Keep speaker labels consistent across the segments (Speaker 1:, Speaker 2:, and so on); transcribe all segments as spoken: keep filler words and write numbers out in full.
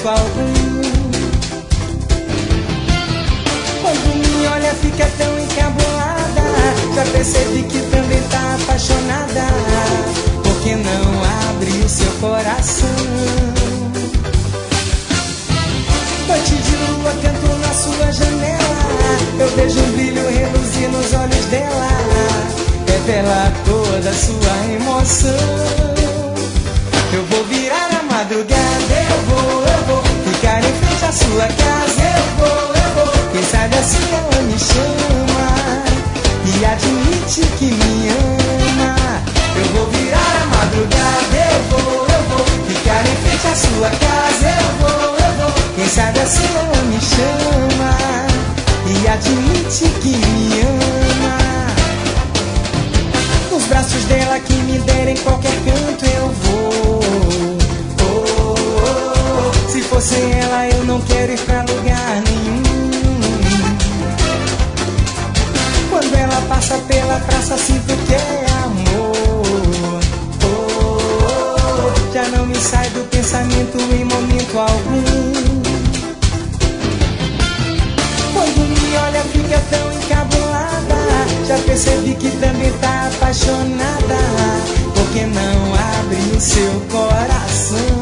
Speaker 1: algum. Quando me olha fica tão encabulada, já percebi que também tá apaixonada. Por que não abre o seu coração? Noite de lua, canto na sua janela, eu vejo um brilho reluzir nos olhos dela, revela toda a sua emoção. Eu vou virar a madrugada, eu vou, eu vou ficar em frente à sua casa, eu vou, eu vou. Quem sabe assim ela me chama e admite que me ama. Eu vou virar a madrugada, eu vou, eu vou ficar em frente à sua casa, eu vou, eu vou. Quem sabe assim ela me chama e admite que me ama. Nos braços dela que me der em qualquer canto eu vou. Oh, oh, oh. Se fosse ela eu não quero ir pra lugar nenhum. Quando ela passa pela praça sinto que é amor. Oh, oh, oh. Já não me sai do pensamento em momento algum. Quando me olha fica tão encabulada, já percebi que também tá apaixonada. Por que não abre o seu coração?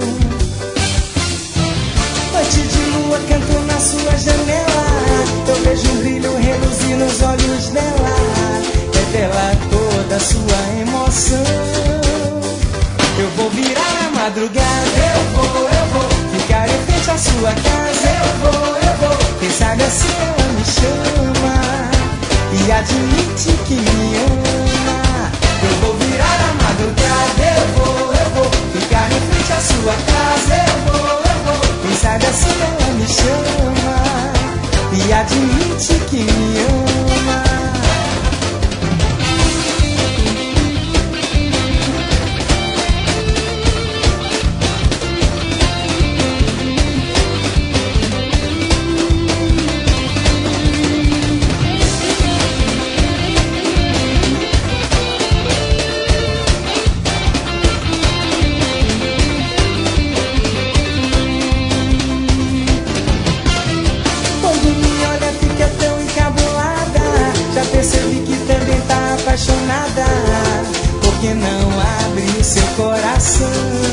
Speaker 1: Noite de lua, canto na sua janela, eu vejo um brilho reluzir nos olhos dela, revela toda a sua emoção. Eu vou virar a madrugada, eu vou, eu vou ficar em frente à sua casa, eu vou, eu vou. Quem sabe assim ela me chama e admite que me ama. Eu vou virar a madrugada, eu vou, eu vou ficar em frente à sua casa, eu vou, eu vou. Quem sabe assim ela me chama e admite que me ama. Percebi que também tá apaixonada. Por que não abre o seu coração?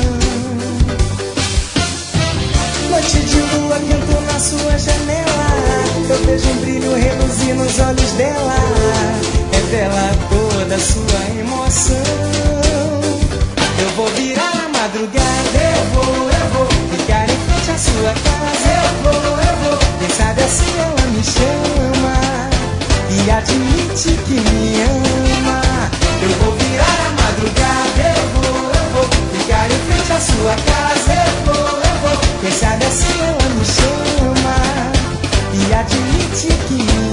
Speaker 1: Noite de lua, canto na sua janela, eu vejo um brilho reluzir nos olhos dela, revela toda a sua emoção. Eu vou virar a madrugada, eu vou, eu vou ficar em frente à sua casa, eu vou, eu vou. Quem sabe assim ela me chama e admite que me ama. Eu vou virar a madrugada, eu vou, eu vou ficar em frente à sua casa, eu vou, eu vou. Quem sabe assim ela me chama e admite que me ama.